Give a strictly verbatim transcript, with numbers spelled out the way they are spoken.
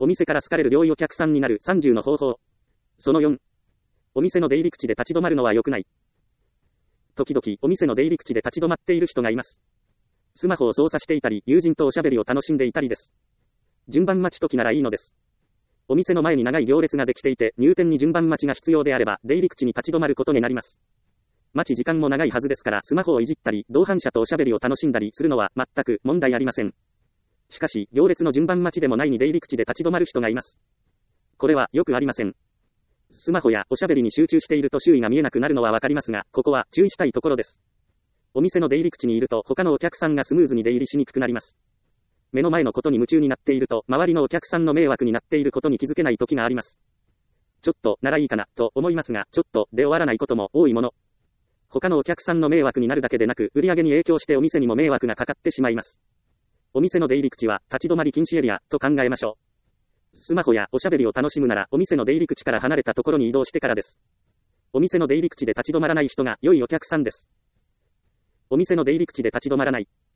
お店から好かれる良いお客さんになるさんじゅうの方法。そのよん。お店の出入り口で立ち止まるのは良くない。時々、お店の出入り口で立ち止まっている人がいます。スマホを操作していたり、友人とおしゃべりを楽しんでいたりです。順番待ち時ならいいのです。お店の前に長い行列ができていて、入店に順番待ちが必要であれば、出入り口に立ち止まることになります。待ち時間も長いはずですから、スマホをいじったり、同伴者とおしゃべりを楽しんだりするのは全く問題ありません。しかし、行列の順番待ちでもないに出入り口で立ち止まる人がいます。これはよくありません。スマホやおしゃべりに集中していると周囲が見えなくなるのはわかりますが、ここは注意したいところです。お店の出入り口にいると他のお客さんがスムーズに出入りしにくくなります。目の前のことに夢中になっていると、周りのお客さんの迷惑になっていることに気づけない時があります。ちょっとならいいかなと思いますが、ちょっとで終わらないことも多いもの。他のお客さんの迷惑になるだけでなく、売り上げに影響してお店にも迷惑がかかってしまいます。お店の出入り口は立ち止まり禁止エリアと考えましょう。スマホやおしゃべりを楽しむなら、お店の出入り口から離れたところに移動してからです。お店の出入り口で立ち止まらない人が良いお客さんです。お店の出入り口で立ち止まらない。